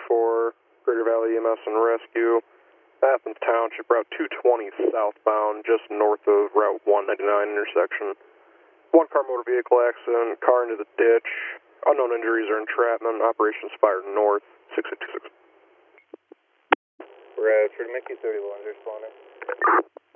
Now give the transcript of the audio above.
for Greater Valley EMS and Rescue. Athens Township, Route 220 southbound, just north of Route 199 intersection. One car motor vehicle accident, car into the ditch. Unknown injuries or entrapment. Operation Spire North, 6626. Roger, Mickey 31, responding.